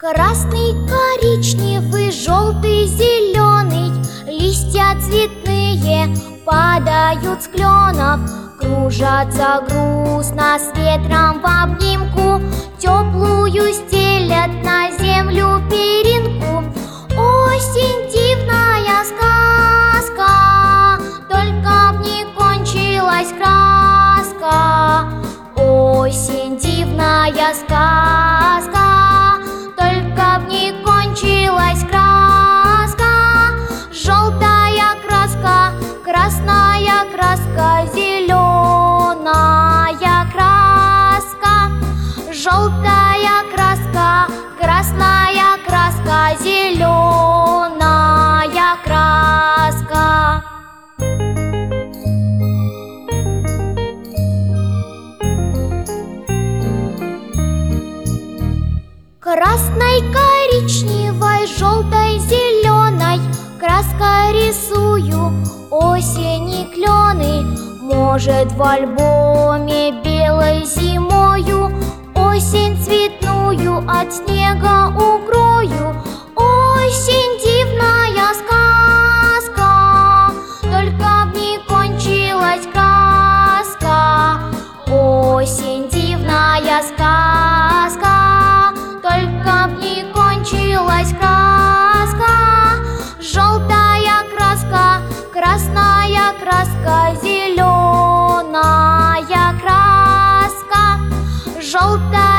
Красный, коричневый, желтый, зеленый, листья цветные падают с кленов, кружатся грустно с ветром в обнимку, теплую стелят на землю перинку. Осень — дивная сказка, только б не кончилась краска. Осень — дивная сказка, только б не кончилась краска. Желтая краска, красная краска, зеленая краска. Желтая краска, красная краска, зеленая краска. Красной, коричневой, желтой, зеленой краской рисую осень и клены. Может, в альбоме белой зимою осень цветную от снега укрою. Осень — дивная сказка, только б не кончилась краска. Осень — дивная сказка, только б не кончилась краска. Желтая краска, красная краска, зеленая краска. Желтая